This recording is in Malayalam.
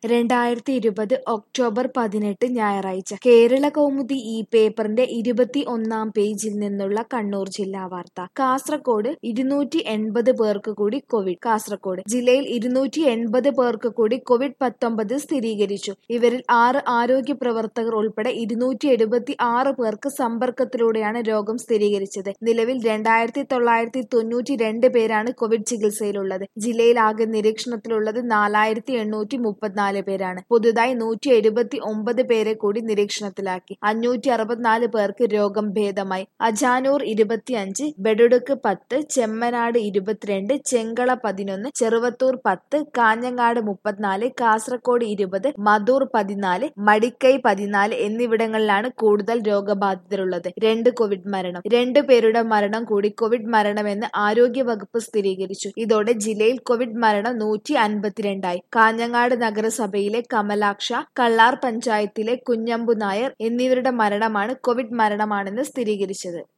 2020 ഒക്ടോബർ 18 ഞായറാഴ്ച കേരളകൗമുദി ഈ പേപ്പറിന്റെ 21-ാം പേജിൽ നിന്നുള്ള കണ്ണൂർ ജില്ലാ വാർത്ത. കാസർകോട് 280 പേർക്ക് കൂടി കോവിഡ്. കാസർകോട് ജില്ലയിൽ 280 പേർക്ക് കൂടി കോവിഡ്-19 സ്ഥിരീകരിച്ചു. ഇവരിൽ 6 ആരോഗ്യ പ്രവർത്തകർ ഉൾപ്പെടെ 276 പേർക്ക് സമ്പർക്കത്തിലൂടെയാണ് രോഗം സ്ഥിരീകരിച്ചത്. നിലവിൽ 2992 പേരാണ് കോവിഡ് ചികിത്സയിലുള്ളത്. ജില്ലയിൽ ആകെ നിരീക്ഷണത്തിലുള്ളത് 4834 പേരാണ്. പുതുതായി 179 പേരെ കൂടി നിരീക്ഷണത്തിലാക്കി. 564 പേർക്ക് രോഗം ഭേദമായി. അജാനൂർ 25, ബെഡുടുക്ക് 10, ചെമ്മനാട് 22, ചെങ്കള 11, ചെറുവത്തൂർ 10, കാഞ്ഞങ്ങാട് 34, കാസർകോട് 20, മധൂർ 14, മടിക്കൈ 14 എന്നിവിടങ്ങളിലാണ് കൂടുതൽ രോഗബാധിതരുള്ളത്. 2 കോവിഡ് മരണം. 2 പേരുടെ മരണം കൂടി കോവിഡ് മരണമെന്ന് ആരോഗ്യ വകുപ്പ് സ്ഥിരീകരിച്ചു. ഇതോടെ ജില്ലയിൽ കോവിഡ് മരണം 152 ആയി. കാഞ്ഞങ്ങാട് നഗരസഭയിലെ കമലാക്ഷ, കള്ളാർ പഞ്ചായത്തിലെ കുഞ്ഞമ്പു നായർ എന്നിവരുടെ മരണമാണ് കോവിഡ് മരണമാണെന്ന് സ്ഥിരീകരിച്ചത്.